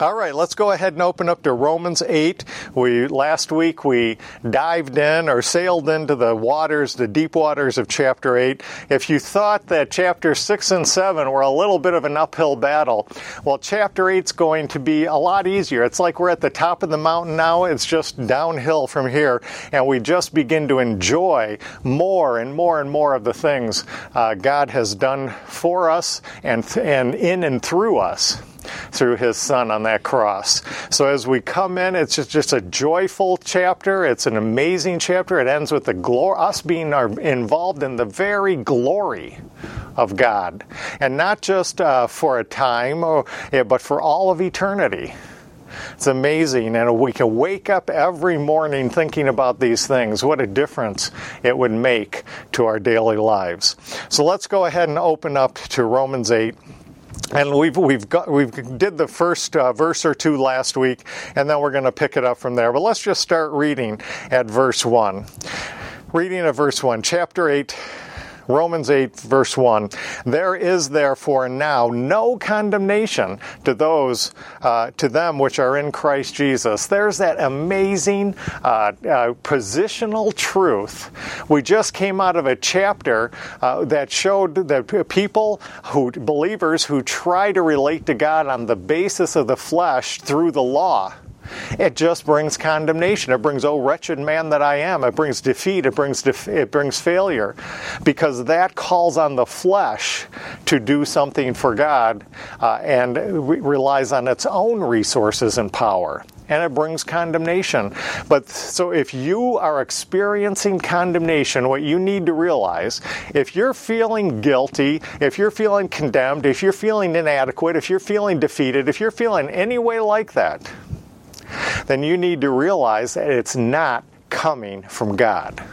All right, let's go ahead and open up to Romans 8. Last week we dived in or sailed into the deep waters of chapter 8. If you thought that chapters 6 and 7 were a little bit of an uphill battle, well, chapter 8 is going to be a lot easier. It's like we're at the top of the mountain now. It's just downhill from here, and we just begin to enjoy more and more and more of the things God has done for us and in and through us, through his son on that cross. So as we come in, it's just a joyful chapter. It's an amazing chapter. It ends with us being involved in the very glory of God. And not just for a time, but for all of eternity. It's amazing, and we can wake up every morning thinking about these things. What a difference it would make to our daily lives. So let's go ahead and open up to Romans 8. And we did the first verse or two last week, and then we're going to pick it up from there. But let's just start reading at verse 1. Reading at verse 1, chapter 8, Romans 8, verse 1. There is therefore now no condemnation to them which are in Christ Jesus. There's that amazing positional truth. We just came out of a chapter that showed that believers who try to relate to God on the basis of the flesh through the law, it just brings condemnation. It brings, oh, wretched man that I am. It brings defeat. It brings failure, because that calls on the flesh to do something for God and relies on its own resources and power. And it brings condemnation. But so if you are experiencing condemnation, what you need to realize, if you're feeling guilty, if you're feeling condemned, if you're feeling inadequate, if you're feeling defeated, if you're feeling any way like that, then you need to realize that it's not coming from God.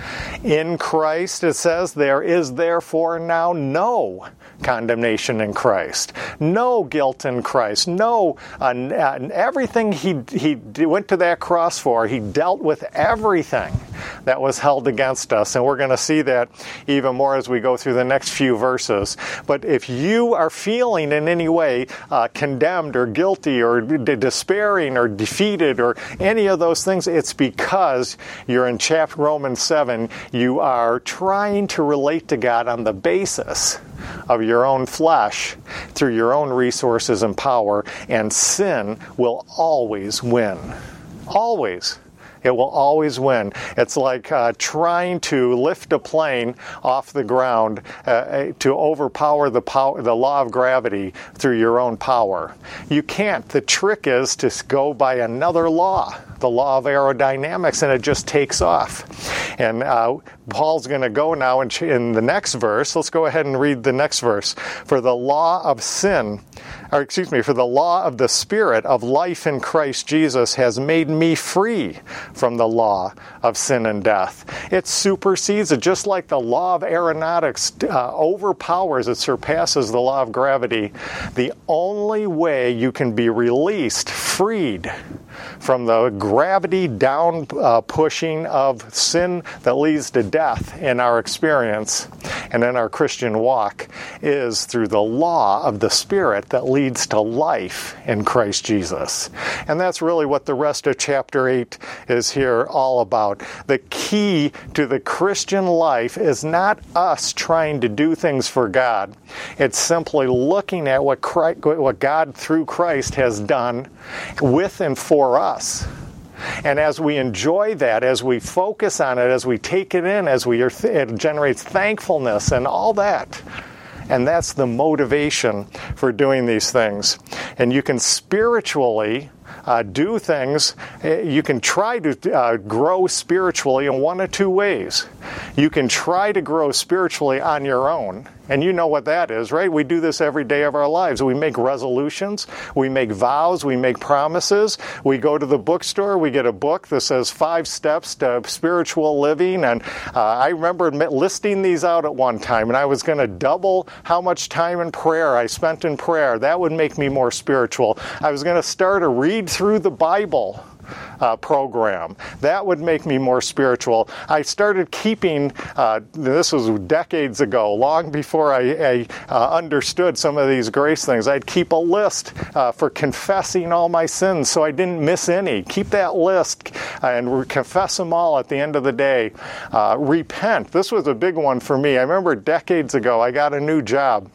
In Christ, it says, there is therefore now no condemnation in Christ, no guilt in Christ, no everything he went to that cross for. He dealt with everything that was held against us, and we're going to see that even more as we go through the next few verses. But if you are feeling in any way condemned or guilty or despairing or defeated or any of those things, it's because you're in chapter Romans 7. You are trying to relate to God on the basis of your own flesh, through your own resources and power, and sin will always win. Always. It will always win. It's like trying to lift a plane off the ground to overpower the law of gravity through your own power. You can't. The trick is to go by another law, the law of aerodynamics, and it just takes off. And Paul's going to go now in the next verse. Let's go ahead and read the next verse. For the law of the law of the Spirit of life in Christ Jesus has made me free from the law of sin and death. It supersedes it, just like the law of aeronautics overpowers, it surpasses the law of gravity. The only way you can be released, freed from the gravity down pushing of sin that leads to death in our experience and in our Christian walk is through the law of the Spirit that leads to life in Christ Jesus. And that's really what the rest of chapter 8 is here all about. The key to the Christian life is not us trying to do things for God. It's simply looking at what God through Christ has done with and for us. And as we enjoy that, as we focus on it, as we take it in, it generates thankfulness and all that. And that's the motivation for doing these things. And you can spiritually do things. You can try to grow spiritually in one of two ways. You can try to grow spiritually on your own. And you know what that is, right? We do this every day of our lives. We make resolutions, we make vows, we make promises. We go to the bookstore, we get a book that says 5 steps to spiritual living. And I remember listing these out at one time, and I was going to double how much time in prayer I spent in prayer. That would make me more spiritual. I was going to start a read through the Bible program. That would make me more spiritual. I started keeping, this was decades ago, long before I understood some of these grace things. I'd keep a list for confessing all my sins so I didn't miss any. Keep that list and confess them all at the end of the day. Repent. This was a big one for me. I remember decades ago I got a new job.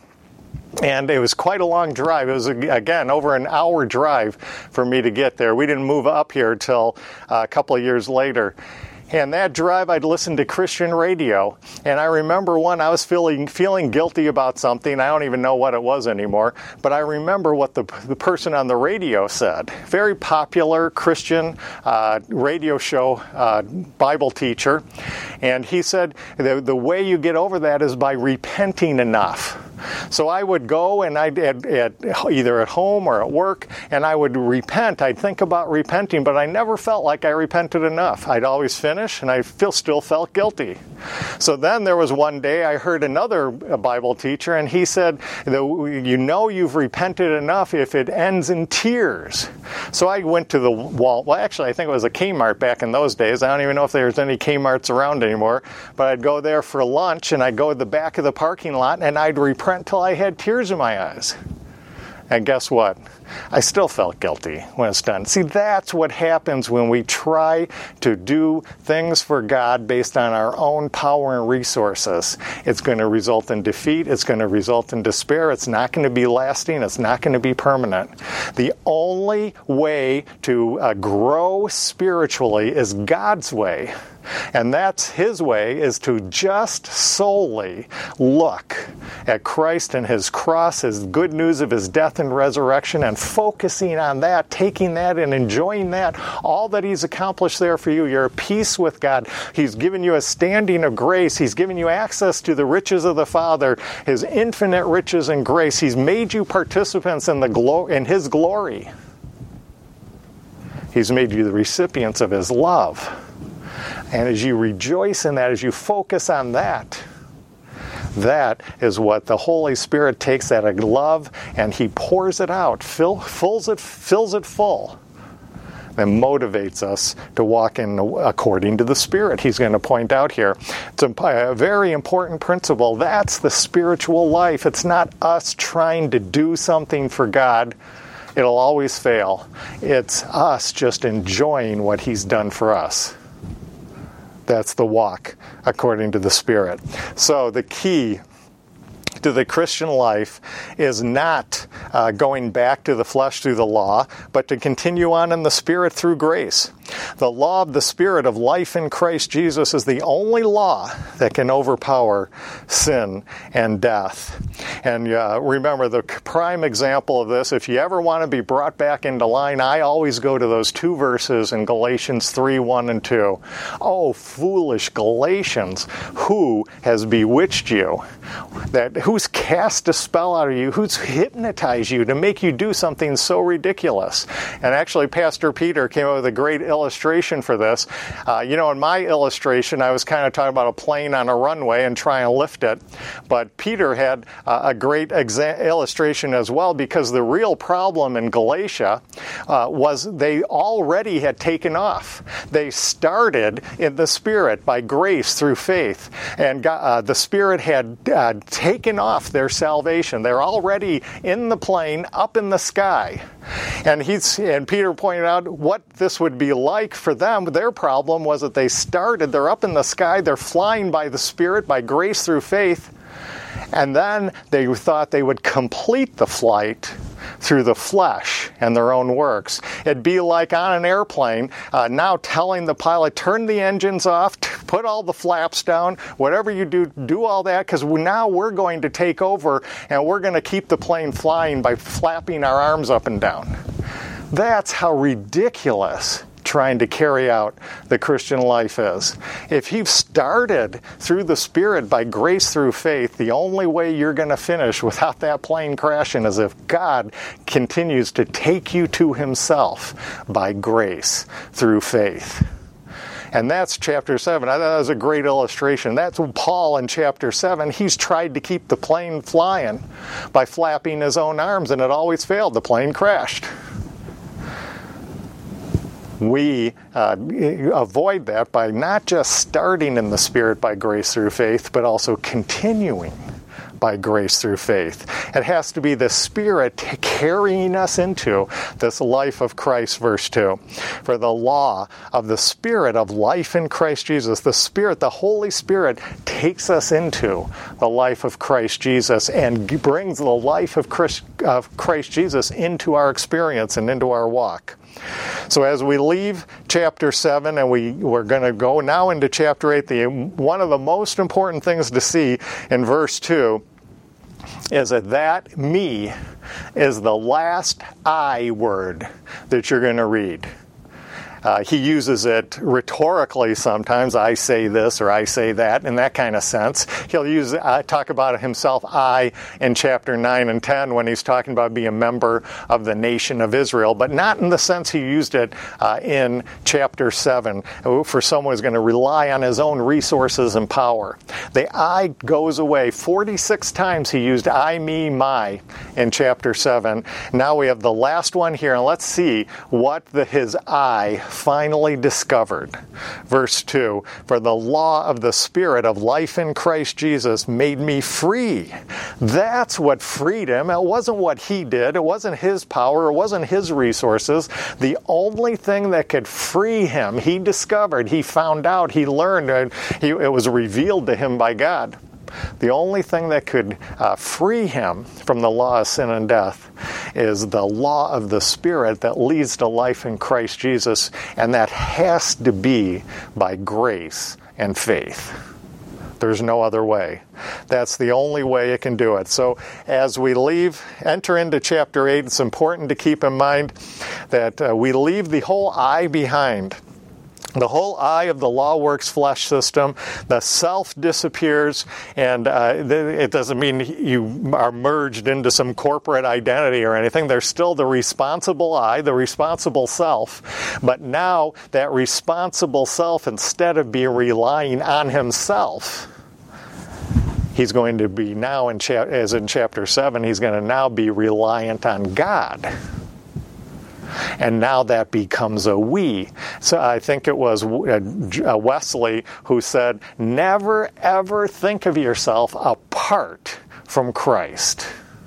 And it was quite a long drive. It was, again, over an hour drive for me to get there. We didn't move up here till a couple of years later. And that drive, I'd listen to Christian radio. And I remember I was feeling guilty about something. I don't even know what it was anymore. But I remember what the person on the radio said. Very popular Christian radio show Bible teacher. And he said, the way you get over that is by repenting enough. So I would go and I'd either at home or at work, and I would repent. I'd think about repenting, but I never felt like I repented enough. I'd always finish, and I still felt guilty. So then there was one day I heard another Bible teacher, and he said, you know you've repented enough if it ends in tears. So I went to the wall. Well, actually, I think it was a Kmart back in those days. I don't even know if there's any Kmarts around anymore. But I'd go there for lunch, and I'd go to the back of the parking lot, and I'd repent until I had tears in my eyes. And guess what? I still felt guilty when it's done. See, that's what happens when we try to do things for God based on our own power and resources. It's going to result in defeat. It's going to result in despair. It's not going to be lasting. It's not going to be permanent. The only way to grow spiritually is God's way. And that's His way, is to just solely look at Christ and His cross, His good news of His death and resurrection, and focusing on that, taking that and enjoying that, all that He's accomplished there for you. You're at peace with God. He's given you a standing of grace. He's given you access to the riches of the Father, His infinite riches and grace. He's made you participants in His glory. He's made you the recipients of His love. And as you rejoice in that, as you focus on that, that is what the Holy Spirit takes, that love, and He pours it out, fills it full, and motivates us to walk in according to the Spirit. He's going to point out here. It's a very important principle. That's the spiritual life. It's not us trying to do something for God. It'll always fail. It's us just enjoying what He's done for us. That's the walk according to the Spirit. So the key to the Christian life is not going back to the flesh through the law, but to continue on in the Spirit through grace. The law of the Spirit of life in Christ Jesus is the only law that can overpower sin and death. And remember, the prime example of this, if you ever want to be brought back into line, I always go to those two verses in Galatians 3:1 and 2. Oh, foolish Galatians, who has bewitched you? Who's cast a spell out of you? Who's hypnotized you to make you do something so ridiculous? And actually, Pastor Peter came up with a great illustration for this. In my illustration, I was kind of talking about a plane on a runway and trying to lift it. But Peter had a great illustration as well, because the real problem in Galatia was they already had taken off. They started in the Spirit by grace through faith. And the Spirit had taken off their salvation. They're already in the plane, up in the sky. And Peter pointed out what this would be like for them. Their problem was that they're up in the sky, they're flying by the Spirit, by grace through faith, and then they thought they would complete the flight through the flesh and their own works. It'd be like on an airplane, now telling the pilot, turn the engines off, put all the flaps down, whatever you do all that, because now we're going to take over and we're going to keep the plane flying by flapping our arms up and down. That's how ridiculous trying to carry out the Christian life is. If you've started through the Spirit by grace through faith, the only way you're going to finish without that plane crashing is if God continues to take you to Himself by grace through faith. And that's chapter 7. I thought that was a great illustration. That's Paul in chapter 7. He's tried to keep the plane flying by flapping his own arms, and it always failed. The plane crashed. we avoid that by not just starting in the Spirit by grace through faith, but also continuing by grace through faith. It has to be the Spirit carrying us into this life of Christ, verse 2. For the law of the Spirit of life in Christ Jesus, the Spirit, the Holy Spirit, takes us into the life of Christ Jesus and brings the life of Christ Jesus into our experience and into our walk. So as we leave chapter 7 and we're going to go now into chapter 8, one of the most important things to see in verse 2 is that me is the last I word that you're going to read. He uses it rhetorically sometimes. I say this or I say that in that kind of sense. He'll talk about himself, I, in chapter 9 and 10 when he's talking about being a member of the nation of Israel, but not in the sense he used it in chapter 7 for someone who's going to rely on his own resources and power. The I goes away. 46 times he used I, me, my in chapter 7. Now we have the last one here, and let's see what his I finally discovered. Verse 2, for the law of the Spirit of life in Christ Jesus made me free. That's what freed him. It wasn't what he did. It wasn't his power. It wasn't his resources. The only thing that could free him, he discovered, he found out, he learned, it was revealed to him by God. The only thing that could free him from the law of sin and death is the law of the Spirit that leads to life in Christ Jesus, and that has to be by grace and faith. There's no other way. That's the only way it can do it. So as we enter into chapter 8, it's important to keep in mind that we leave the whole I behind. The whole I of the law works flesh system, the self disappears, and it doesn't mean you are merged into some corporate identity or anything. There's still the responsible I, the responsible self, but now that responsible self, instead of relying on himself, he's going to be now, as in chapter 7, he's going to now be reliant on God. And now that becomes a we. So I think it was Wesley who said, never ever think of yourself apart from Christ.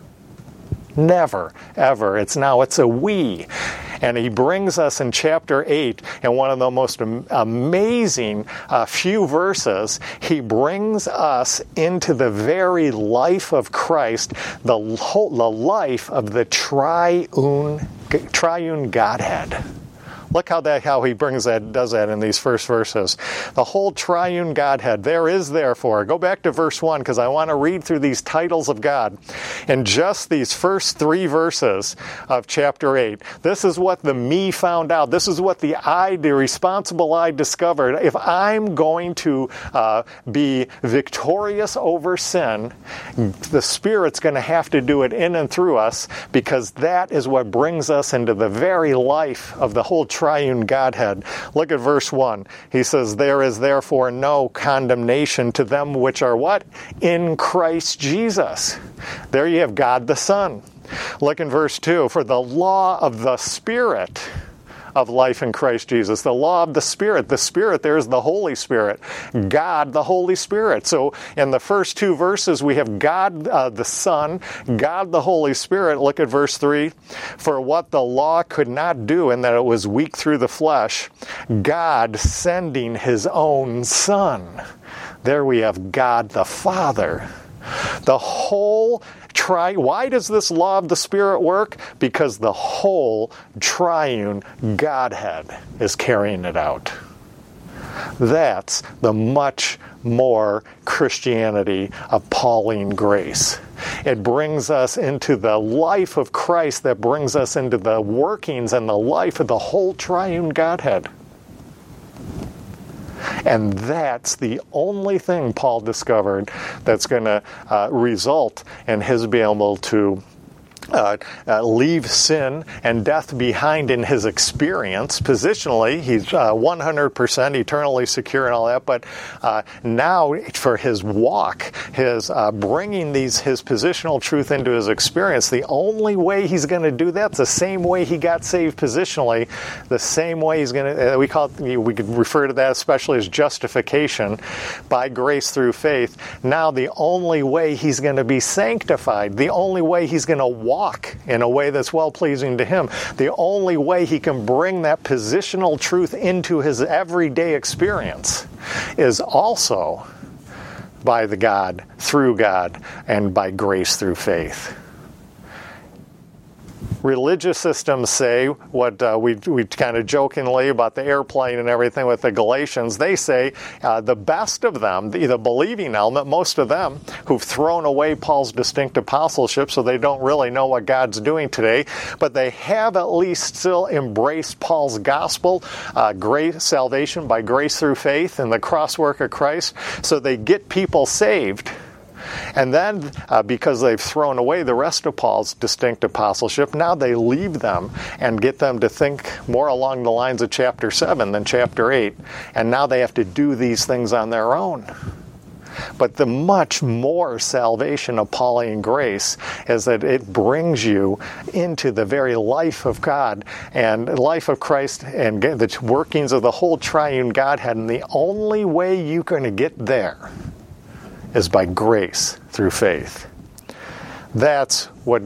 Never, ever. It's a we. And he brings us in chapter 8, in one of the most amazing few verses, he brings us into the very life of Christ, the life of the triune Godhead. Look how he does that in these first verses. The whole triune Godhead. There is therefore. Go back to verse 1 because I want to read through these titles of God. In just these first 3 verses of chapter 8, this is what the me found out. This is what the responsible I discovered. If I'm going to be victorious over sin, the Spirit's going to have to do it in and through us, because that is what brings us into the very life of the whole triune Godhead. Look at verse 1. He says, there is therefore no condemnation to them which are what? In Christ Jesus. There you have God the Son. Look in verse 2. For the law of the Spirit of life in Christ Jesus. The law of the Spirit. The Spirit there is the Holy Spirit. God, the Holy Spirit. So in the first 2 verses we have God the Son, God the Holy Spirit. Look at verse 3. For what the law could not do, in that it was weak through the flesh, God sending his own Son. There we have God the Father. The whole why does this law of the Spirit work? Because the whole triune Godhead is carrying it out. That's the much more Christianity of Pauline grace. It brings us into the life of Christ that brings us into the workings and the life of the whole triune Godhead. And that's the only thing Paul discovered that's going to result in his being able to leave sin and death behind in his experience. Positionally, he's 100% eternally secure and all that, but now for his walk, his bringing his positional truth into his experience, the only way he's going to do that's the same way he got saved positionally, the same way he's going to, we could refer to that especially as justification by grace through faith. Now the only way he's going to be sanctified, the only way he's going to walk in a way that's well-pleasing to him, the only way he can bring that positional truth into his everyday experience is also by the God, through God, and by grace through faith. Religious systems say what we kind of jokingly about the airplane and everything with the Galatians, they say the best of them, the believing element, most of them who've thrown away Paul's distinct apostleship, so they don't really know what God's doing today, but they have at least still embraced Paul's gospel, grace, salvation by grace through faith and the cross work of Christ, so they get people saved. And then, because they've thrown away the rest of Paul's distinct apostleship, now they leave them and get them to think more along the lines of chapter 7 than chapter 8. And now they have to do these things on their own. But the much more salvation of Pauline grace is that it brings you into the very life of God and life of Christ and the workings of the whole triune Godhead. And the only way you're going to get there is by grace through faith. That's what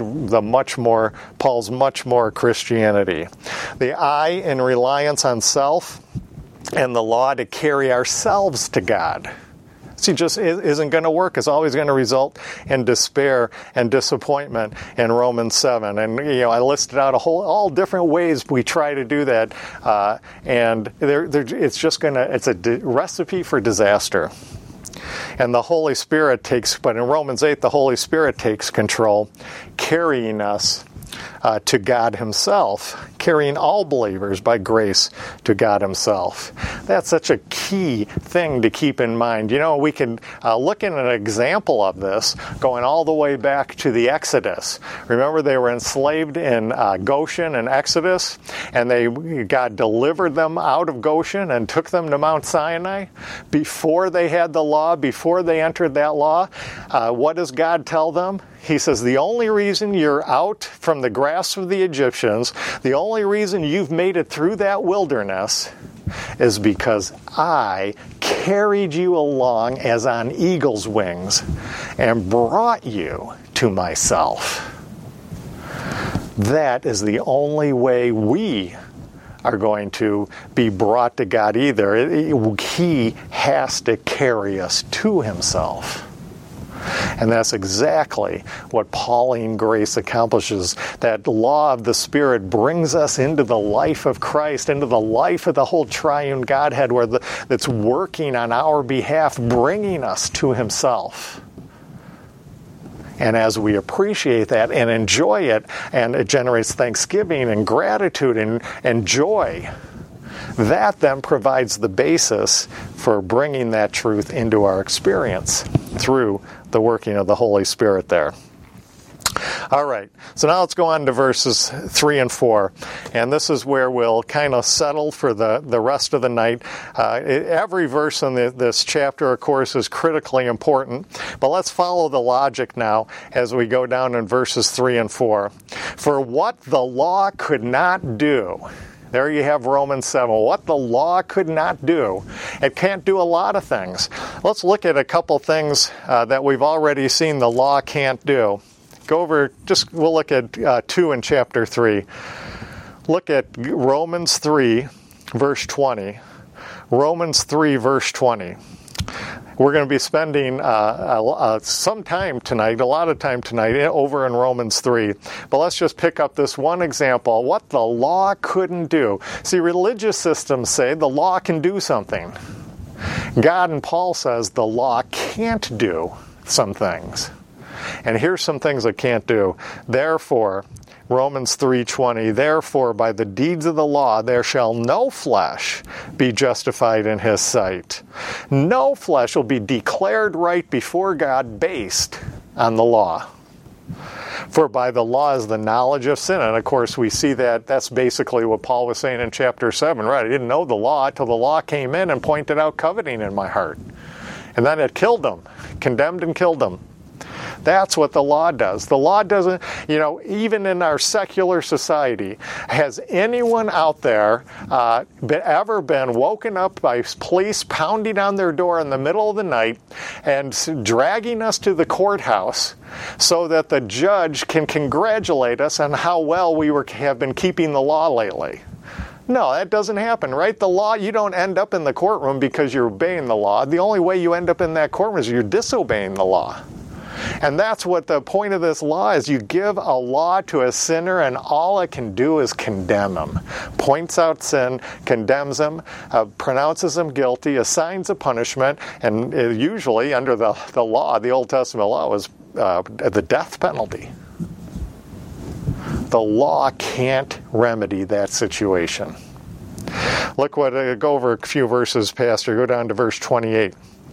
Paul's much more Christianity. The I in reliance on self and the law to carry ourselves to God. See, just isn't going to work. It's always going to result in despair and disappointment in Romans 7. And, I listed out all different ways we try to do that. And it's a recipe for disaster. And the Holy Spirit but in Romans 8, the Holy Spirit takes control, carrying us to God himself, carrying all believers by grace to God himself. That's such a key thing to keep in mind. We can look at an example of this going all the way back to the Exodus. Remember, they were enslaved in Goshen and Exodus, and God delivered them out of Goshen and took them to Mount Sinai. Before they had the law, before they entered that law, what does God tell them? He says, the only reason you're out from the grasp of the Egyptians, the only reason you've made it through that wilderness is because I carried you along as on eagle's wings and brought you to myself. That is the only way we are going to be brought to God either. He has to carry us to himself. And that's exactly what Pauline grace accomplishes. That law of the Spirit brings us into the life of Christ, into the life of the whole triune Godhead, that's working on our behalf, bringing us to himself. And as we appreciate that and enjoy it, and it generates thanksgiving and gratitude and joy, that then provides the basis for bringing that truth into our experience through the working of the Holy Spirit there. All right, so now let's go on to verses 3 and 4. And this is where we'll kind of settle for the rest of the night. Every verse in this chapter, of course, is critically important. But let's follow the logic now as we go down in verses 3 and 4. For what the law could not do. There you have Romans 7. What the law could not do. It can't do a lot of things. Let's look at a couple things that we've already seen the law can't do. We'll look at 2 in chapter 3. Look at Romans 3, verse 20. Romans 3, verse 20. We're going to be spending some time tonight, a lot of time tonight, over in Romans 3. But let's just pick up this one example, what the law couldn't do. See, religious systems say the law can do something. God and Paul says the law can't do some things. And here's some things it can't do. Therefore, Romans 3:20, therefore by the deeds of the law there shall no flesh be justified in his sight. No flesh will be declared right before God based on the law. For by the law is the knowledge of sin. And of course we see that's basically what Paul was saying in chapter 7, right? I didn't know the law till the law came in and pointed out coveting in my heart. And then it killed them, condemned and killed them. That's what the law does. The law doesn't, even in our secular society, has anyone out there ever been woken up by police pounding on their door in the middle of the night and dragging us to the courthouse so that the judge can congratulate us on how well we have been keeping the law lately? No, that doesn't happen, right? The law, you don't end up in the courtroom because you're obeying the law. The only way you end up in that courtroom is you're disobeying the law. And that's what the point of this law is. You give a law to a sinner and all it can do is condemn him. Points out sin, condemns him, pronounces him guilty, assigns a punishment, and usually under the law, the Old Testament law, was the death penalty. The law can't remedy that situation. Look go over a few verses, Pastor. Go down to verse 28.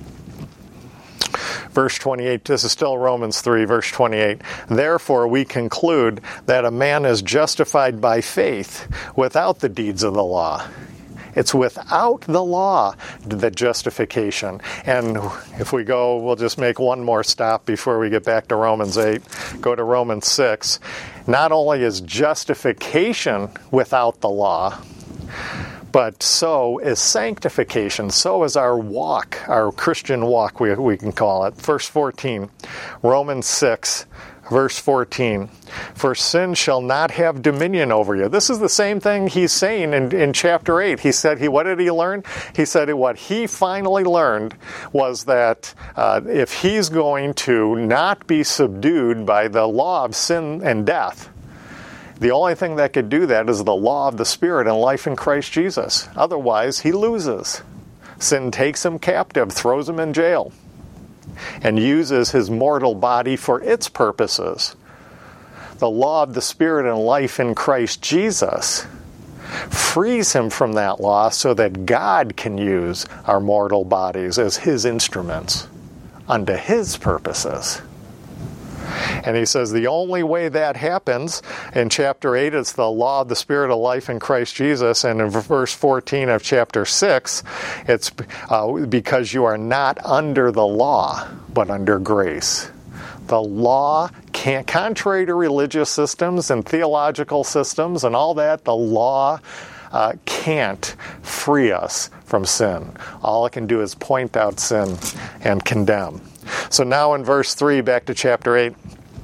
Verse 28, this is still Romans 3, verse 28. Therefore we conclude that a man is justified by faith without the deeds of the law. It's without the law, the justification. And if we go, we'll just make one more stop before we get back to Romans 8. Go to Romans 6. Not only is justification without the law, but so is sanctification. So is our walk, our Christian walk, we can call it. Verse 14, Romans 6, verse 14. For sin shall not have dominion over you. This is the same thing he's saying in chapter 8. He said, what did he learn? He said what he finally learned was that if he's going to not be subdued by the law of sin and death, the only thing that could do that is the law of the Spirit and life in Christ Jesus. Otherwise, he loses. Sin takes him captive, throws him in jail, and uses his mortal body for its purposes. The law of the Spirit and life in Christ Jesus frees him from that law so that God can use our mortal bodies as his instruments unto his purposes. And he says the only way that happens in chapter 8 is the law of the Spirit of life in Christ Jesus. And in verse 14 of chapter 6, it's because you are not under the law, but under grace. The law can't, contrary to religious systems and theological systems and all that, the law can't free us from sin. All it can do is point out sin and condemn. So now in verse 3, back to chapter 8,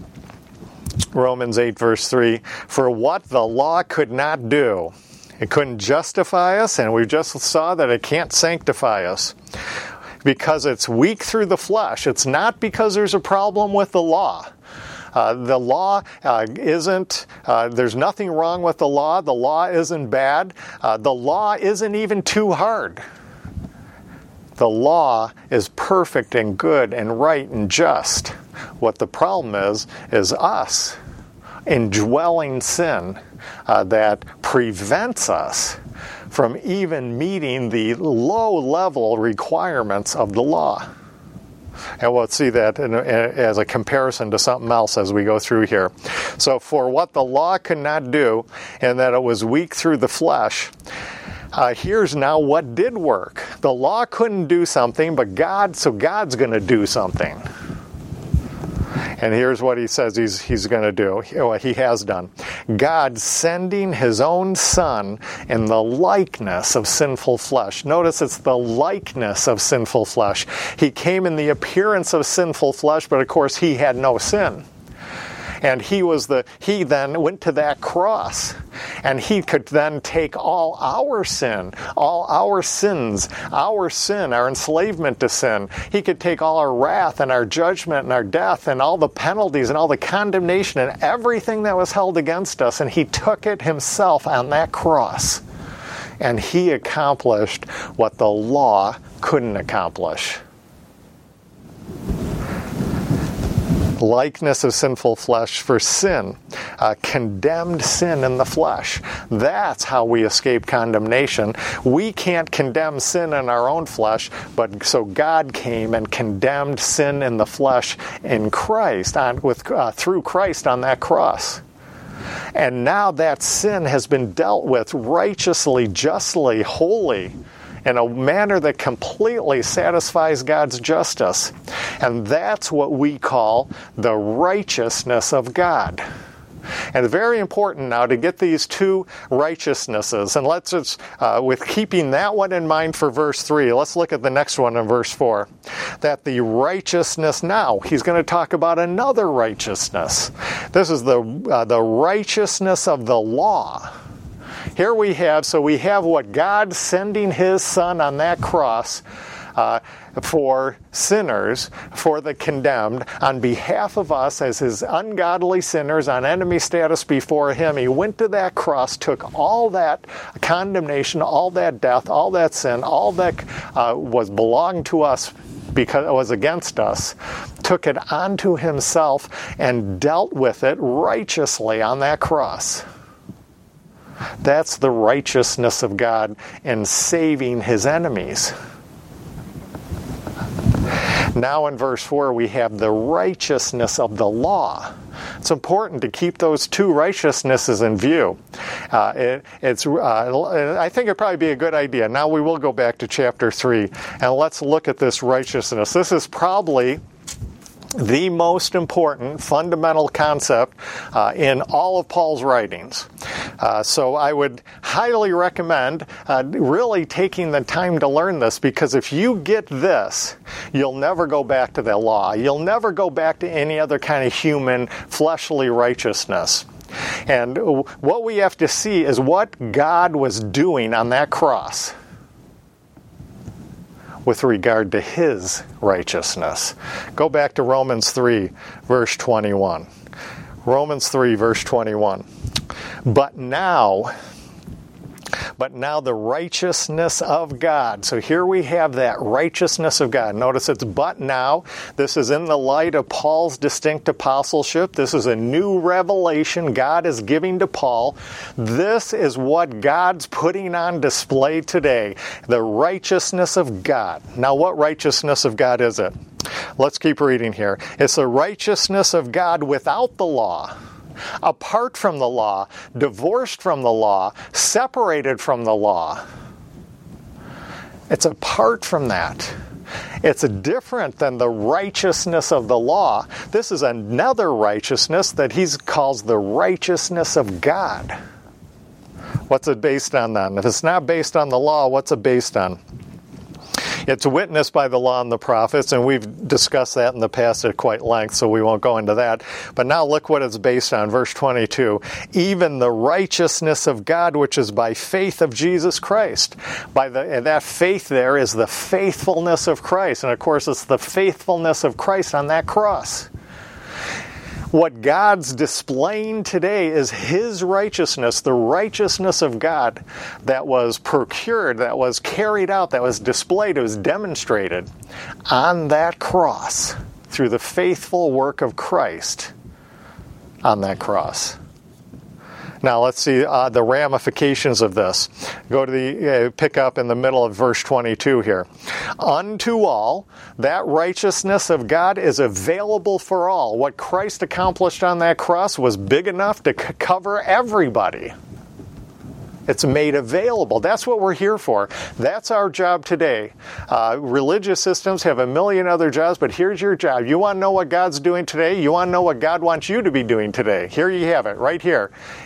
Romans 8, verse 3, for what the law could not do, it couldn't justify us, and we just saw that it can't sanctify us, because it's weak through the flesh. It's not because there's a problem with the law. The law isn't, there's nothing wrong with the law. The law isn't bad. The law isn't even too hard. The law is perfect and good and right and just. What the problem is us indwelling sin that prevents us from even meeting the low-level requirements of the law. And we'll see that as a comparison to something else as we go through here. So for what the law could not do, and that it was weak through the flesh, here's now what did work. The law couldn't do something, but God's going to do something. And here's what he says he's going to do, what he has done. God sending his own Son in the likeness of sinful flesh. Notice it's the likeness of sinful flesh. He came in the appearance of sinful flesh, but of course he had no sin. And he then went to that cross, and he could then take all our sin, all our sins, our sin, our enslavement to sin. He could take all our wrath and our judgment and our death and all the penalties and all the condemnation and everything that was held against us, and he took it himself on that cross. And he accomplished what the law couldn't accomplish. likeness of sinful flesh for sin, condemned sin in the flesh. That's how we escape condemnation. We can't condemn sin in our own flesh, but so God came and condemned sin in the flesh in Christ, through Christ on that cross. And now that sin has been dealt with righteously, justly, wholly, in a manner that completely satisfies God's justice. And that's what we call the righteousness of God. And it's very important now to get these two righteousnesses. And let's just, with keeping that one in mind for verse 3, let's look at the next one in verse 4. That the righteousness now, he's going to talk about another righteousness. This is the righteousness of the law. Here we have what God sending his Son on that cross for sinners, for the condemned, on behalf of us as his ungodly sinners on enemy status before him. He went to that cross, took all that condemnation, all that death, all that sin, all that belonged to us because it was against us, took it onto himself and dealt with it righteously on that cross. That's the righteousness of God in saving his enemies. Now in verse 4 we have the righteousness of the law. It's important to keep those two righteousnesses in view. I think it'd probably be a good idea. Now we will go back to chapter 3 and let's look at this righteousness. This is probably the most important fundamental concept in all of Paul's writings. So I would highly recommend really taking the time to learn this, because if you get this, you'll never go back to the law. You'll never go back to any other kind of human, fleshly righteousness. And what we have to see is what God was doing on that cross with regard to his righteousness. Go back to Romans 3, verse 21. Romans 3, verse 21. But now the righteousness of God. So here we have that righteousness of God. Notice it's but now. This is in the light of Paul's distinct apostleship. This is a new revelation God is giving to Paul. This is what God's putting on display today. The righteousness of God. Now what righteousness of God is it? Let's keep reading here. It's the righteousness of God without the law. Apart from the law, divorced from the law, separated from the law. It's apart from that. It's different than the righteousness of the law. This is another righteousness that he calls the righteousness of God. What's it based on then? If it's not based on the law, what's it based on? It's witnessed by the law and the prophets, and we've discussed that in the past at quite length, so we won't go into that. But now look what it's based on, verse 22. Even the righteousness of God, which is by faith of Jesus Christ. And that faith there is the faithfulness of Christ. And of course, it's the faithfulness of Christ on that cross. What God's displaying today is his righteousness, the righteousness of God that was procured, that was carried out, that was displayed, it was demonstrated on that cross through the faithful work of Christ on that cross. Now let's see the ramifications of this. Go to the pick up in the middle of verse 22 here. Unto all, that righteousness of God is available for all. What Christ accomplished on that cross was big enough to cover everybody. It's made available. That's what we're here for. That's our job today. Religious systems have a million other jobs, but here's your job. You want to know what God's doing today? You want to know what God wants you to be doing today? Here you have it, right here.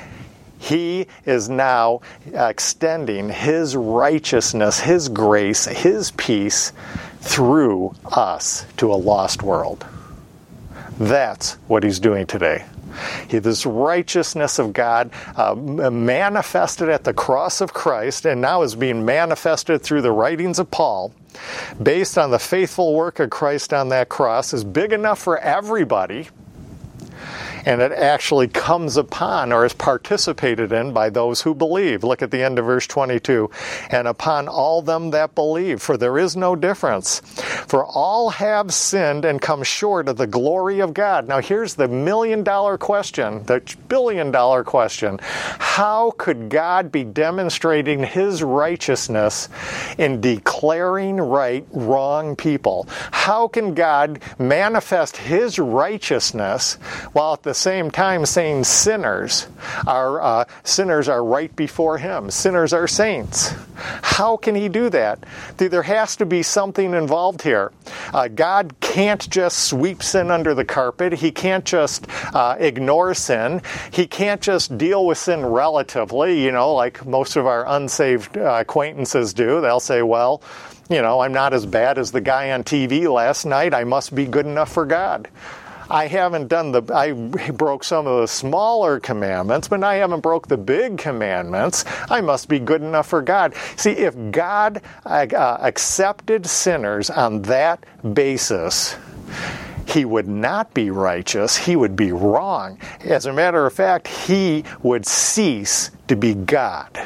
He is now extending his righteousness, his grace, his peace through us to a lost world. That's what he's doing today. This righteousness of God manifested at the cross of Christ and now is being manifested through the writings of Paul, based on the faithful work of Christ on that cross, is big enough for everybody. And it actually comes upon or is participated in by those who believe. Look at the end of verse 22. And upon all them that believe, for there is no difference. For all have sinned and come short of the glory of God. Now here's the million-dollar question, the billion-dollar question. How could God be demonstrating his righteousness in declaring right wrong people? How can God manifest his righteousness while at the same time saying sinners are right before him? Sinners are saints. How can he do that? There has to be something involved here. God can't just sweep sin under the carpet. He can't just ignore sin. He can't just deal with sin relatively, like most of our unsaved acquaintances do. They'll say, well, I'm not as bad as the guy on TV last night. I must be good enough for God. I broke some of the smaller commandments, but I haven't broke the big commandments. I must be good enough for God. See, if God accepted sinners on that basis, he would not be righteous. He would be wrong. As a matter of fact, he would cease to be God.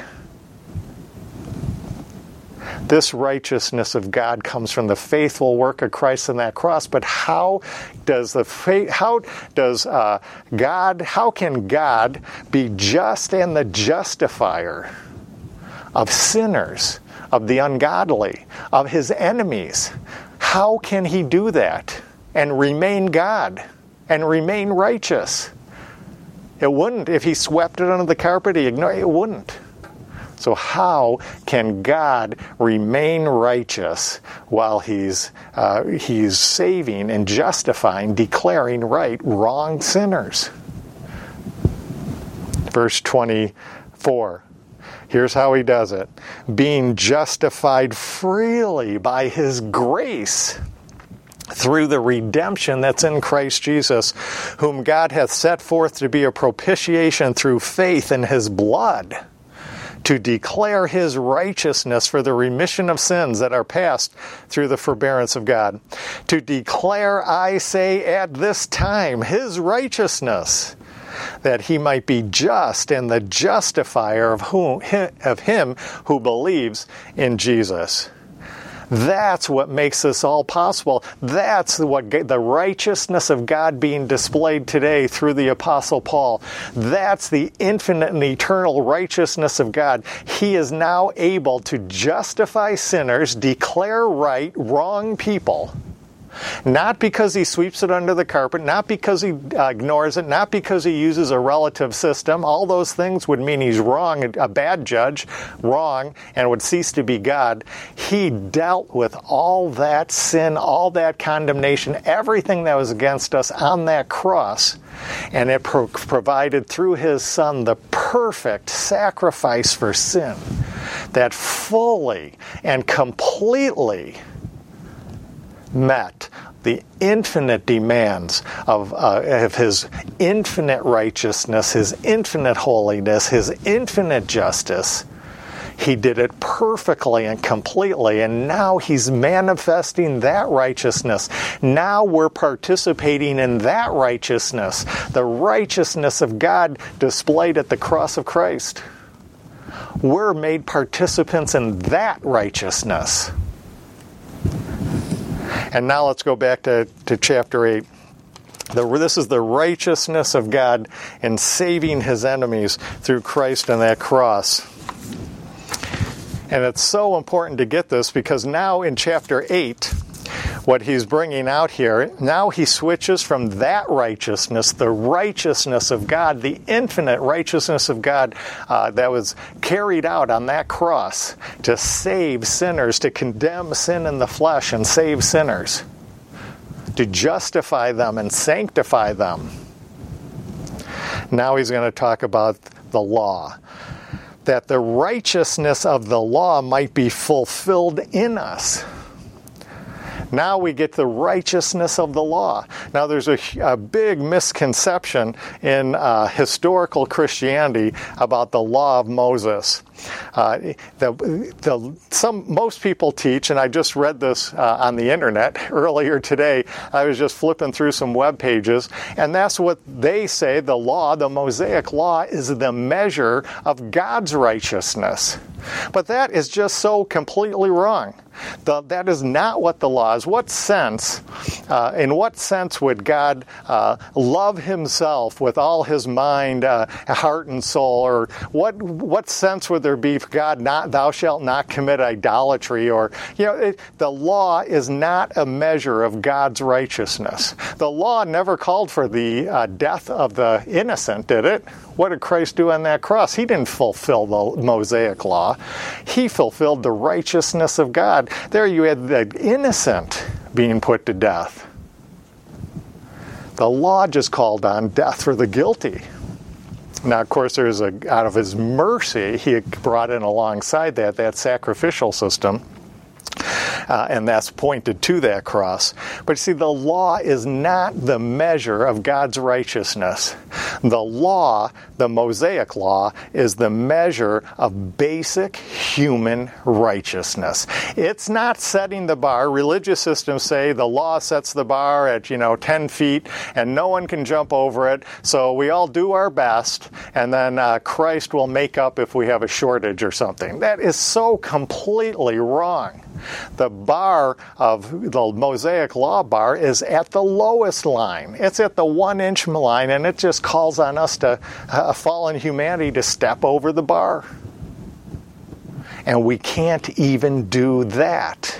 This righteousness of God comes from the faithful work of Christ on that cross. But how can God be just and the justifier of sinners, of the ungodly, of his enemies? How can he do that and remain God and remain righteous? It wouldn't. If he swept it under the carpet, he ignored it. It wouldn't. So how can God remain righteous while he's saving and justifying, declaring right wrong sinners? Verse 24. Here's how he does it. Being justified freely by his grace through the redemption that's in Christ Jesus, whom God hath set forth to be a propitiation through faith in his blood, to declare his righteousness for the remission of sins that are past through the forbearance of God. To declare, I say, at this time, his righteousness, that he might be just and the justifier of him who believes in Jesus. That's what makes this all possible. That's what the righteousness of God being displayed today through the Apostle Paul. That's the infinite and eternal righteousness of God. He is now able to justify sinners, declare right wrong people. Not because he sweeps it under the carpet, not because he ignores it, not because he uses a relative system. All those things would mean he's wrong, a bad judge, wrong, and would cease to be God. He dealt with all that sin, all that condemnation, everything that was against us on that cross, and it provided through his Son the perfect sacrifice for sin that fully and completely met the infinite demands of his infinite righteousness, his infinite holiness, his infinite justice. He did it perfectly and completely, and now he's manifesting that righteousness. Now we're participating in that righteousness, the righteousness of God displayed at the cross of Christ. We're made participants in that righteousness. And now let's go back to chapter 8. This is the righteousness of God in saving his enemies through Christ and that cross. And it's so important to get this because now in chapter 8, what he's bringing out here, now he switches from that righteousness, the righteousness of God, the infinite righteousness of God that was carried out on that cross to save sinners, to condemn sin in the flesh and save sinners, to justify them and sanctify them. Now he's going to talk about the law, that the righteousness of the law might be fulfilled in us. Now we get the righteousness of the law. Now there's a big misconception in historical Christianity about the law of Moses. Most people teach, and I just read this on the internet earlier today. I was just flipping through some web pages, and that's what they say. The law, the Mosaic law, is the measure of God's righteousness. But that is just so completely wrong. That is not what the law is. In what sense would God love himself with all his mind, heart, and soul? Or what sense would there be for God, thou shalt not commit idolatry? Or, the law is not a measure of God's righteousness. The law never called for the death of the innocent, did it? What did Christ do on that cross? He didn't fulfill the Mosaic law. He fulfilled the righteousness of God. There you had the innocent being put to death. The law just called on death for the guilty. Now, of course, out of his mercy, he brought in alongside that sacrificial system. And that's pointed to that cross. But you see, the law is not the measure of God's righteousness. The law, the Mosaic law, is the measure of basic human righteousness. It's not setting the bar. Religious systems say the law sets the bar at, 10 feet, and no one can jump over it. So we all do our best, and then Christ will make up if we have a shortage or something. That is so completely wrong. The bar of the Mosaic law bar is at the lowest line. It's at the 1-inch line, and it just calls on us, fallen humanity, to step over the bar. And we can't even do that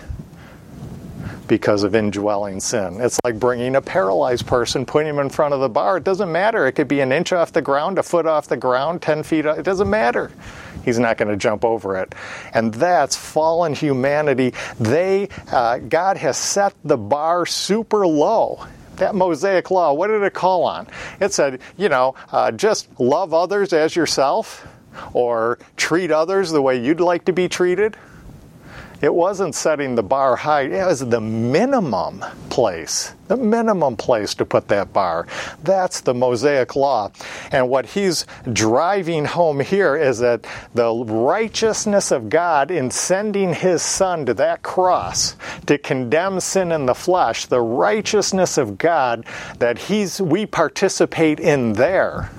because of indwelling sin. It's like bringing a paralyzed person, putting him in front of the bar. It doesn't matter. It could be an inch off the ground, a foot off the ground, 10 feet. It doesn't matter. He's not going to jump over it. And that's fallen humanity. God has set the bar super low. That Mosaic law, what did it call on? It said, just love others as yourself, or treat others the way you'd like to be treated. It wasn't setting the bar high. It was the minimum place to put that bar. That's the Mosaic law. And what he's driving home here is that the righteousness of God in sending his Son to that cross to condemn sin in the flesh, the righteousness of God that we participate in there,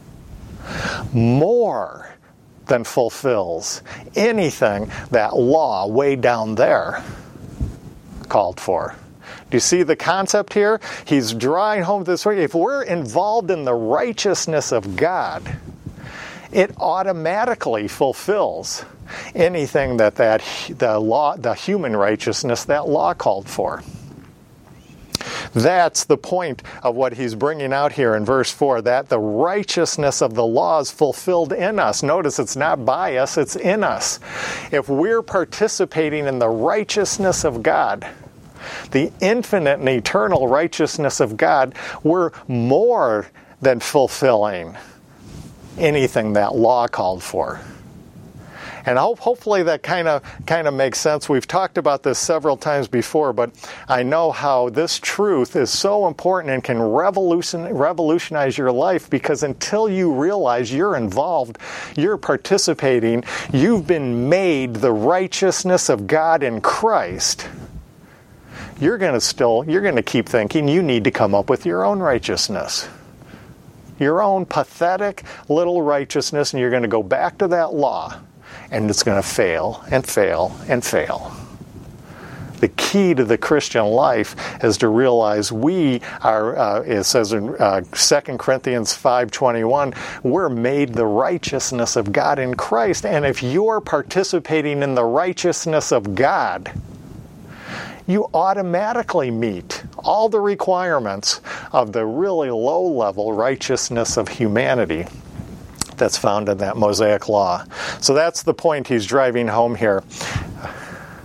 more than fulfills anything that law way down there called for. Do you see the concept here? He's drawing home this way. If we're involved in the righteousness of God, it automatically fulfills anything that the human righteousness, that law called for. That's the point of what he's bringing out here in verse 4, that the righteousness of the law is fulfilled in us. Notice it's not by us, it's in us. If we're participating in the righteousness of God, the infinite and eternal righteousness of God, we're more than fulfilling anything that law called for. And hopefully that kind of makes sense. We've talked about this several times before, but I know how this truth is so important and can revolutionize your life, because until you realize you're involved, you're participating, you've been made the righteousness of God in Christ, you're going to keep thinking you need to come up with your own righteousness. Your own pathetic little righteousness, and you're going to go back to that law. And it's going to fail and fail and fail. The key to the Christian life is to realize we are, it says in 2 Corinthians 5:21, we're made the righteousness of God in Christ. And if you're participating in the righteousness of God, you automatically meet all the requirements of the really low-level righteousness of humanity that's found in that Mosaic law. So that's the point he's driving home here.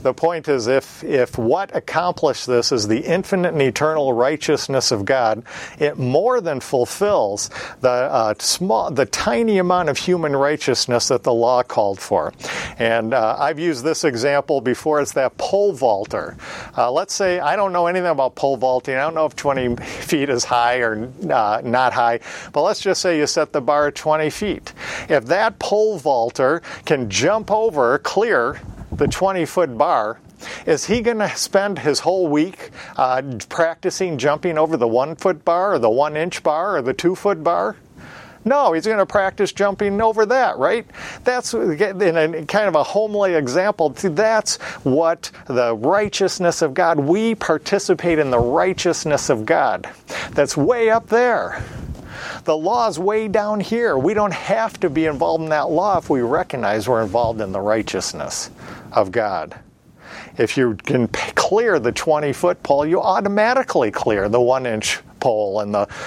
The point is, if what accomplished this is the infinite and eternal righteousness of God, it more than fulfills the tiny amount of human righteousness that the law called for. And I've used this example before. It's that pole vaulter. Let's say I don't know anything about pole vaulting. I don't know if 20 feet is high or not high, but let's just say you set the bar at 20 feet. If that pole vaulter can jump over, clear the 20-foot bar, is he going to spend his whole week practicing jumping over the 1-foot bar or the 1-inch bar or the 2-foot bar? No, he's going to practice jumping over that, right? That's, in a kind of a homely example, that's what the righteousness of God, we participate in the righteousness of God. That's way up there. The law is way down here. We don't have to be involved in that law if we recognize we're involved in the righteousness of God. If you can clear the 20-foot pole, you automatically clear the 1-inch pole and the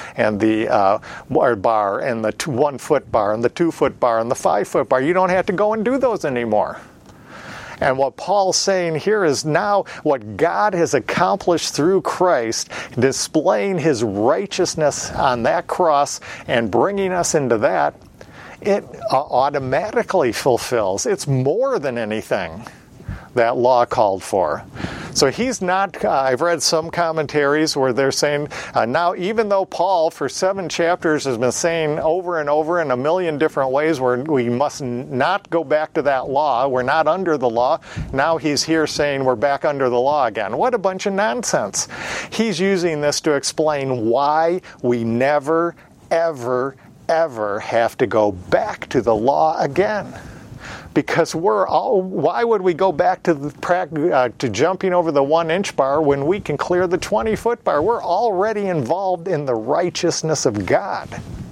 bar and the 1-foot bar and the 2-foot bar and the 5-foot bar. You don't have to go and do those anymore. And what Paul's saying here is now what God has accomplished through Christ, displaying his righteousness on that cross and bringing us into that, it automatically fulfills. It's more than anything that law called for. So he's not, I've read some commentaries where they're saying, now even though Paul for 7 chapters has been saying over and over in a million different ways where we must not go back to that law, we're not under the law, now he's here saying we're back under the law again. What a bunch of nonsense. He's using this to explain why we never, ever, ever have to go back to the law again. Because why would we go back to jumping over the 1-inch bar when we can clear the 20-foot bar? We're already involved in the righteousness of God.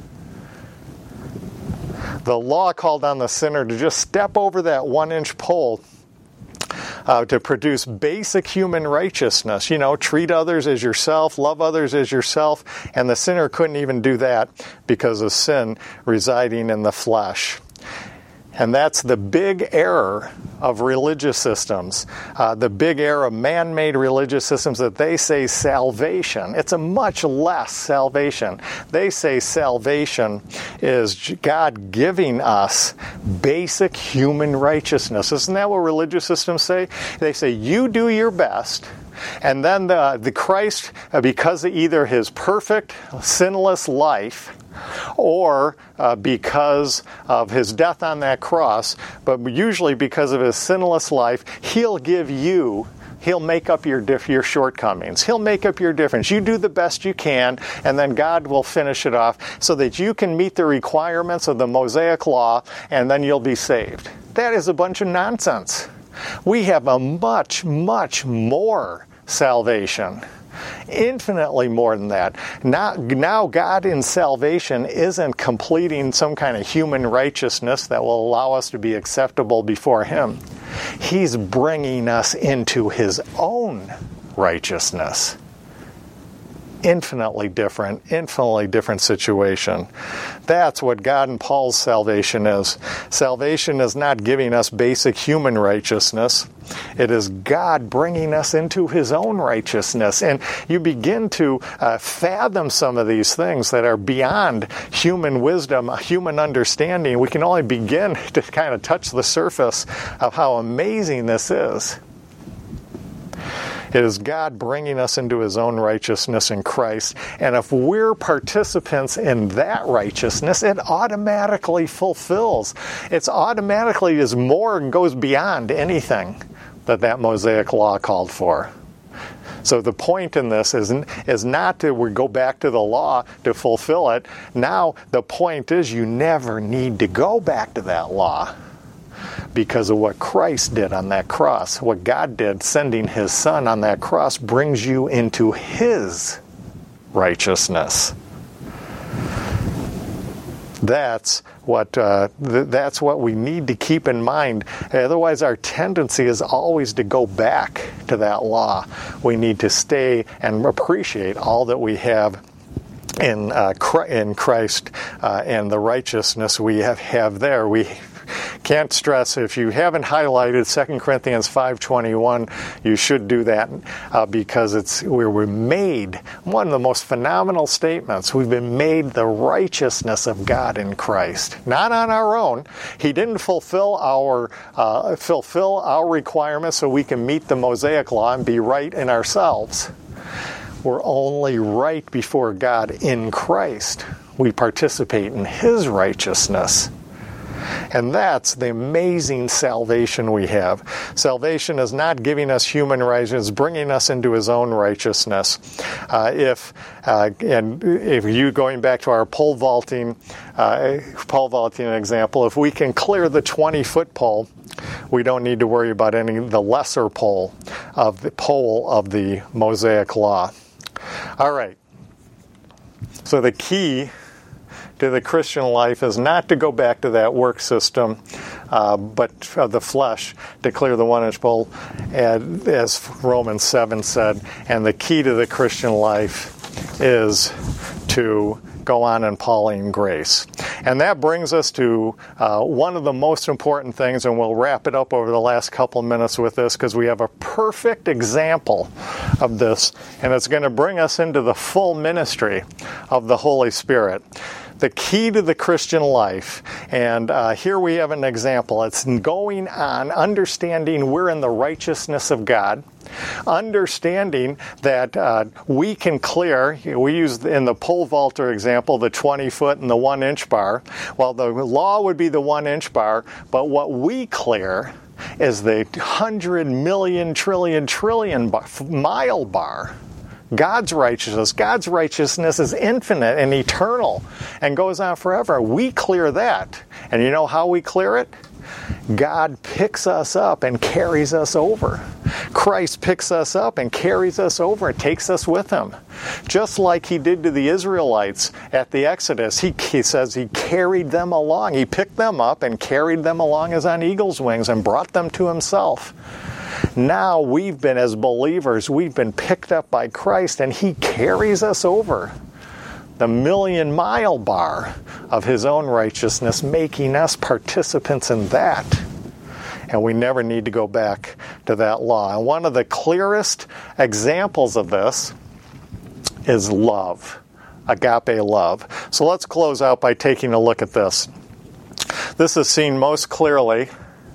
The law called on the sinner to just step over that 1-inch pole to produce basic human righteousness. Treat others as yourself, love others as yourself, and the sinner couldn't even do that because of sin residing in the flesh. And that's the big error of religious systems, the big error of man-made religious systems, that they say salvation. It's a much less salvation. They say salvation is God giving us basic human righteousness. Isn't that what religious systems say? They say, you do your best, and then the Christ, because of either his perfect, sinless life, or because of his death on that cross, but usually because of his sinless life, he'll make up your shortcomings. He'll make up your difference. You do the best you can, and then God will finish it off so that you can meet the requirements of the Mosaic law, and then you'll be saved. That is a bunch of nonsense. We have a much, much more salvation. Infinitely more than that. Now God in salvation isn't completing some kind of human righteousness that will allow us to be acceptable before him. He's bringing us into his own righteousness. Infinitely different situation. That's what God and Paul's salvation is. Salvation is not giving us basic human righteousness. It is God bringing us into his own righteousness. And you begin to fathom some of these things that are beyond human wisdom, human understanding. We can only begin to kind of touch the surface of how amazing this is. It is God bringing us into his own righteousness in Christ. And if we're participants in that righteousness, it automatically fulfills. It's automatically is more and goes beyond anything that Mosaic law called for. So the point in this is not to go back to the law to fulfill it. Now the point is you never need to go back to that law, because of what Christ did on that cross. What God did, sending his Son on that cross, brings you into his righteousness. That's what we need to keep in mind. Otherwise, our tendency is always to go back to that law. We need to stay and appreciate all that we have in Christ and the righteousness we have there. can't stress, if you haven't highlighted 2 Corinthians 5:21, you should do that because we were made, one of the most phenomenal statements, we've been made the righteousness of God in Christ. Not on our own. He didn't fulfill our requirements so we can meet the Mosaic law and be right in ourselves. We're only right before God in Christ. We participate in His righteousness. And that's the amazing salvation we have. Salvation is not giving us human righteousness, bringing us into His own righteousness. If you, going back to our pole vaulting example, if we can clear the 20-foot pole, we don't need to worry about the lesser pole of the Mosaic law. All right. So the key to the Christian life is not to go back to that work system, but of the flesh, to clear the 1-inch pole, as Romans 7 said. And the key to the Christian life is to go on in Pauline grace. And that brings us to one of the most important things, and we'll wrap it up over the last couple of minutes with this, because we have a perfect example of this, and it's going to bring us into the full ministry of the Holy Spirit. The key to the Christian life, and here we have an example. It's going on, understanding we're in the righteousness of God, understanding that we can clear, we use in the pole vaulter example, the 20-foot and the 1-inch bar. Well, the law would be the 1-inch bar, but what we clear is the 100 million trillion mile bar. God's righteousness is infinite and eternal and goes on forever. We clear that. And you know how we clear it? God picks us up and carries us over. Christ picks us up and carries us over and takes us with Him. Just like He did to the Israelites at the Exodus. He says He carried them along. He picked them up and carried them along as on eagle's wings and brought them to Himself. Now we've been, as believers, we've been picked up by Christ, and He carries us over the million-mile bar of His own righteousness, making us participants in that. And we never need to go back to that law. And one of the clearest examples of this is love, agape love. So let's close out by taking a look at this. This is seen most clearly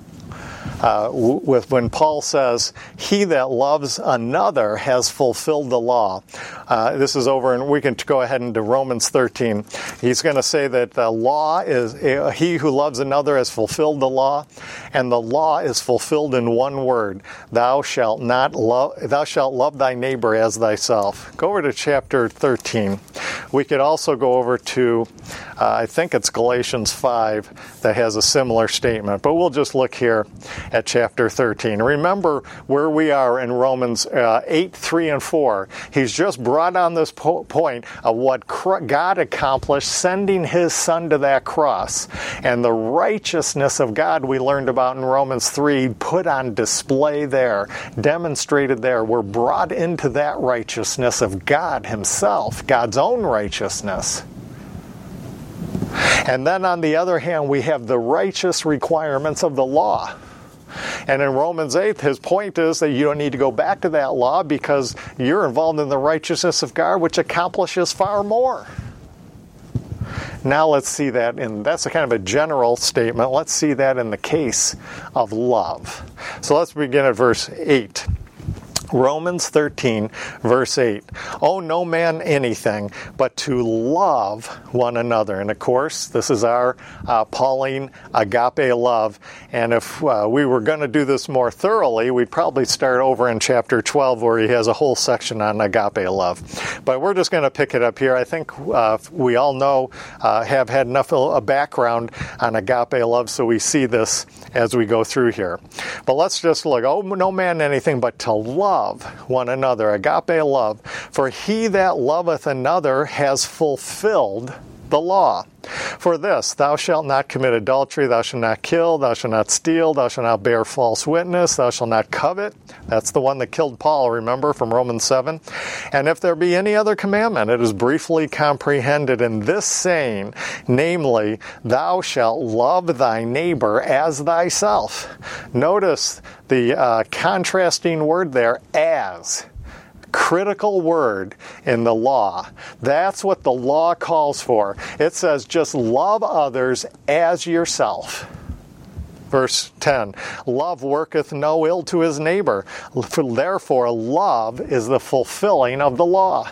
with when Paul says, "He that loves another has fulfilled the law." This is over, and we can go ahead into Romans 13. He's going to say that the law is, he who loves another has fulfilled the law, and the law is fulfilled in one word: thou shalt love thy neighbor as thyself. Go over to chapter 13. We could also go over to, I think it's Galatians 5 that has a similar statement, but we'll just look here at chapter 13. Remember where we are in Romans 8, 3, and 4. He's just brought on this point of what God accomplished, sending His Son to that cross. And the righteousness of God we learned about in Romans 3, put on display there, demonstrated there. We're brought into that righteousness of God Himself, God's own righteousness. And then on the other hand, we have the righteous requirements of the law. And in Romans 8, his point is that you don't need to go back to that law because you're involved in the righteousness of God, which accomplishes far more. Now let's see that, that's a kind of a general statement. Let's see that in the case of love. So let's begin at verse 8. Romans 13, verse 8. Owe no man anything but to love one another. And of course, this is our Pauline agape love. And if we were going to do this more thoroughly, we'd probably start over in chapter 12 where he has a whole section on agape love. But we're just going to pick it up here. I think we all know, have had enough a background on agape love, so we see this as we go through here. But let's just look. Owe no man anything but to love one another, agape love. For he that loveth another has fulfilled the law. For this, thou shalt not commit adultery, thou shalt not kill, thou shalt not steal, thou shalt not bear false witness, thou shalt not covet. That's the one that killed Paul, remember, from Romans 7. And if there be any other commandment, it is briefly comprehended in this saying, namely, thou shalt love thy neighbor as thyself. Notice the contrasting word there, as. Critical word in the law. That's what the law calls for. It says just love others as yourself. Verse 10, love worketh no ill to his neighbor. Therefore, love is the fulfilling of the law.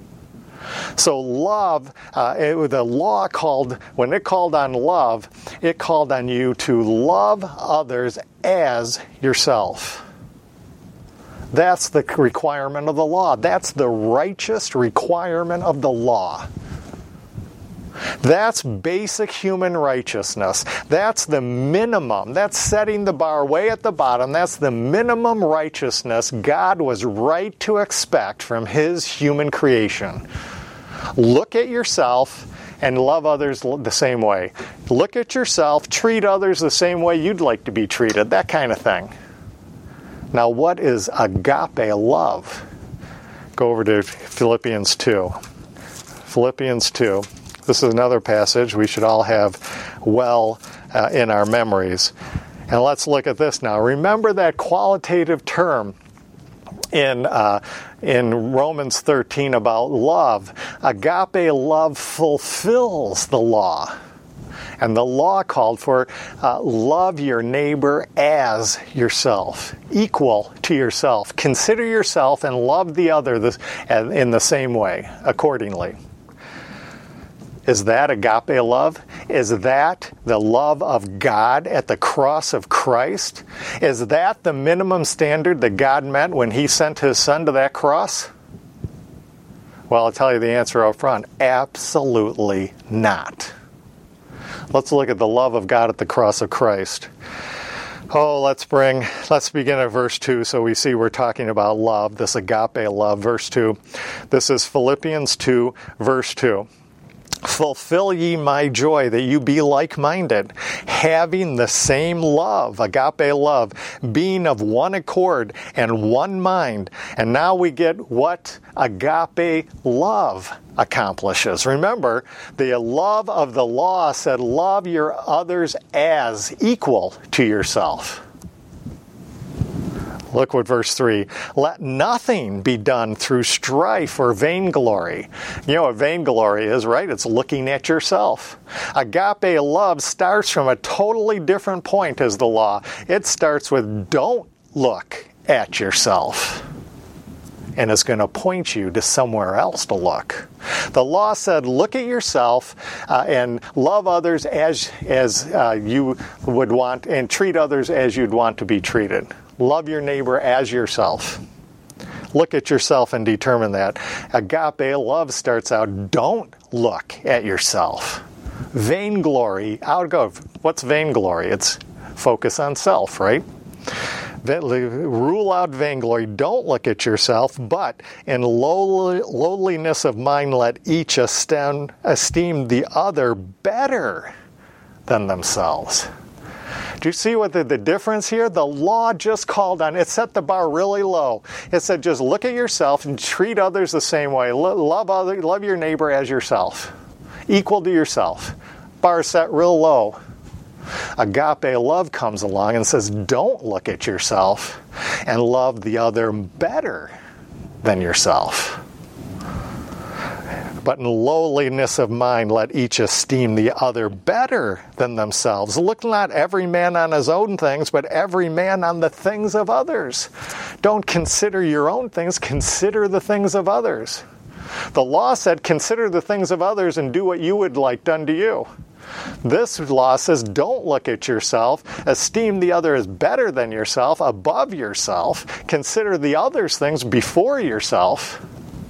So love, the law when it called on love, it called on you to love others as yourself. That's the requirement of the law. That's the righteous requirement of the law. That's basic human righteousness. That's the minimum. That's setting the bar way at the bottom. That's the minimum righteousness God was right to expect from His human creation. Look at yourself and love others the same way. Look at yourself, treat others the same way you'd like to be treated. That kind of thing. Now, what is agape love? Go over to Philippians 2. Philippians 2. This is another passage we should all have well in our memories. And let's look at this now. Remember that qualitative term in Romans 13 about love. Agape love fulfills the law. And the law called for love your neighbor as yourself, equal to yourself. Consider yourself and love the other in the same way, accordingly. Is that agape love? Is that the love of God at the cross of Christ? Is that the minimum standard that God meant when He sent His Son to that cross? Well, I'll tell you the answer up front. Absolutely not. Let's look at the love of God at the cross of Christ. Let's begin at verse 2 so we see we're talking about love, this agape love. Verse 2. This is Philippians 2, verse 2. Fulfill ye my joy, that you be like-minded, having the same love, agape love, being of one accord and one mind. And now we get what agape love accomplishes. Remember, the love of the law said, love your others as equal to yourself. Look what verse 3, let nothing be done through strife or vainglory. You know what vainglory is, right? It's looking at yourself. Agape love starts from a totally different point as the law. It starts with don't look at yourself. And it's going to point you to somewhere else to look. The law said, look at yourself and love others as you would want, and treat others as you'd want to be treated. Love your neighbor as yourself. Look at yourself and determine that. Agape love starts out, don't look at yourself. Vainglory, what's vainglory? It's focus on self, right? Rule out vainglory. Don't look at yourself, but in lowliness of mind let each esteem the other better than themselves. Do you see what the difference here? The law just called on, it set the bar really low. It said just look at yourself and treat others the same way. Love your neighbor as yourself, equal to yourself. Bar set real low. Agape love comes along and says don't look at yourself and love the other better than yourself. But in lowliness of mind, let each esteem the other better than themselves. Look not every man on his own things, but every man on the things of others. Don't consider your own things, consider the things of others. The law said, consider the things of others and do what you would like done to you. This law says, don't look at yourself, esteem the other as better than yourself, above yourself, consider the other's things before yourself.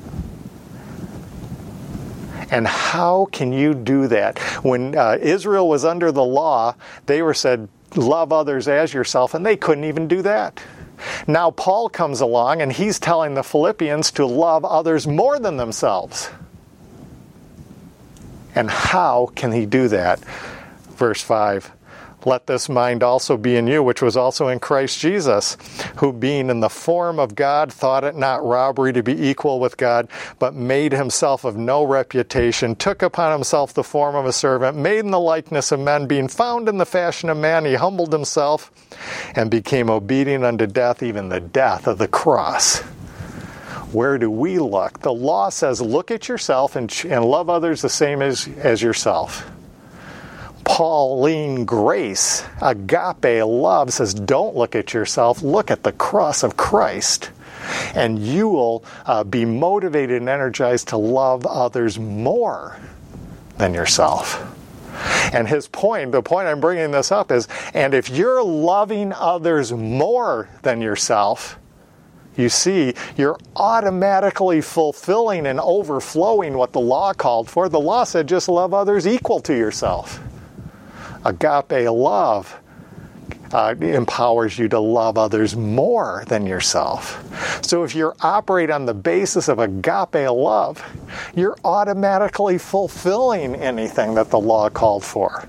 And how can you do that? When Israel was under the law, they were said, love others as yourself, and they couldn't even do that. Now Paul comes along, and he's telling the Philippians to love others more than themselves. And how can he do that? Verse 5, let this mind also be in you, which was also in Christ Jesus, who being in the form of God, thought it not robbery to be equal with God, but made himself of no reputation, took upon himself the form of a servant, made in the likeness of men, being found in the fashion of man, he humbled himself and became obedient unto death, even the death of the cross. Where do we look? The law says look at yourself and love others the same as yourself. Pauline grace, agape love, says don't look at yourself, look at the cross of Christ. And you will be motivated and energized to love others more than yourself. And his point, the point I'm bringing this up is, and if you're loving others more than yourself, you see, you're automatically fulfilling and overflowing what the law called for. The law said just love others equal to yourself. Agape love empowers you to love others more than yourself. So if you operate on the basis of agape love, you're automatically fulfilling anything that the law called for.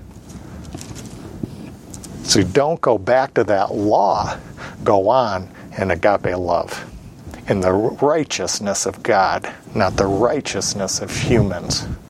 So don't go back to that law. Go on in agape love, in the righteousness of God, not the righteousness of humans.